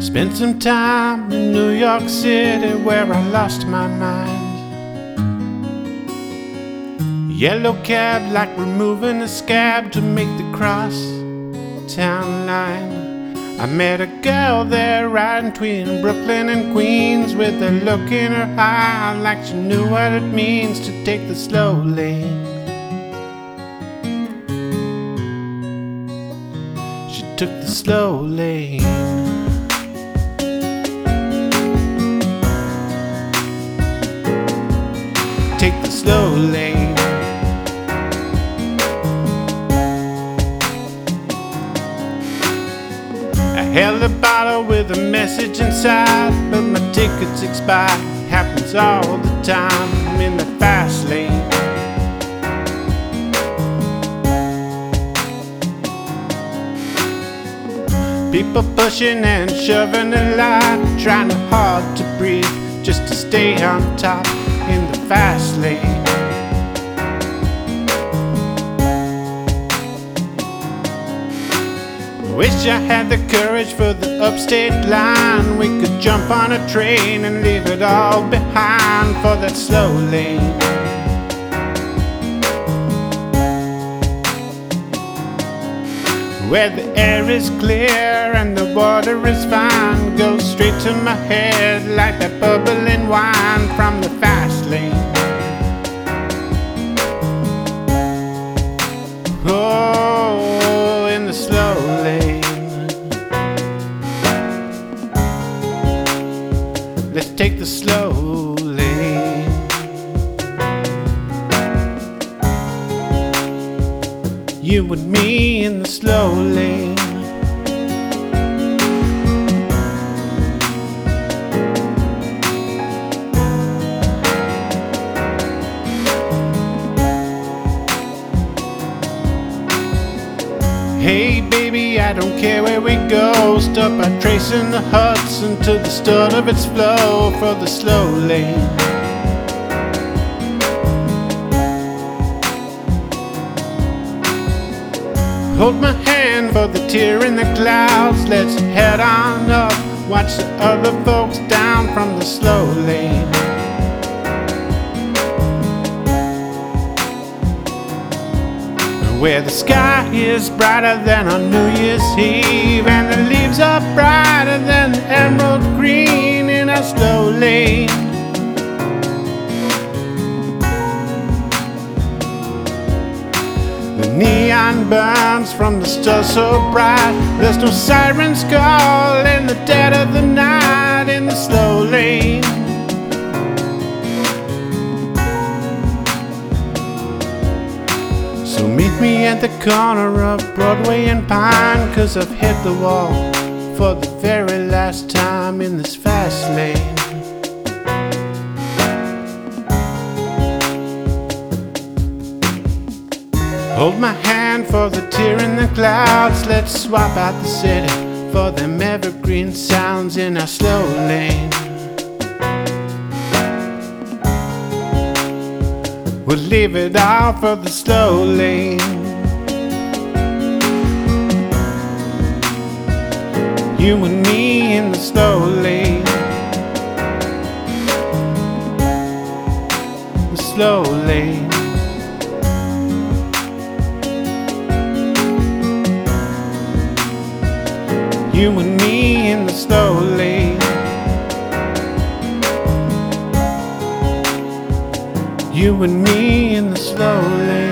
Spent some time in New York City where I lost my mind. Yellow cab like removing a scab to make the cross town line. I met a girl there riding between Brooklyn and Queens with a look in her eye like she knew what it means to take the slow lane. She took the slow lane. Take the slow lane. I held a bottle with a message inside, but my ticket's expired. Happens all the time. I'm in the fast lane. People pushing and shoving a lot, trying hard to breathe just to stay on top in the fast lane. Wish I had the courage for the upstate line. We could jump on a train and leave it all behind for that slow lane. Where the air is clear and the water is fine, goes straight to my head like that bubbling wine from the fast lane. Oh, in the slow lane. Let's take the slow lane. You and me in the slow lane. Hey baby, I don't care where we go. Stop by tracing the Hudson to the start of its flow for the slow lane. Hold my hand for the tear in the clouds. Let's head on up, watch the other folks down from the slow lane. Where the sky is brighter than on New Year's Eve, and the leaves are brighter than the emerald green in our slow lane. The neon burns from the stars so bright. There's no sirens call in the dead of the night in the slow lane. So meet me at the corner of Broadway and Pine, 'cause I've hit the wall for the very last time in this fast lane. Hold my hand for the tear in the clouds. Let's swap out the city for them evergreen sounds in our slow lane. We'll leave it all for the slow lane. You and me in the slow lane. The slow lane. You and me in the slow lane. You and me in the slow lane.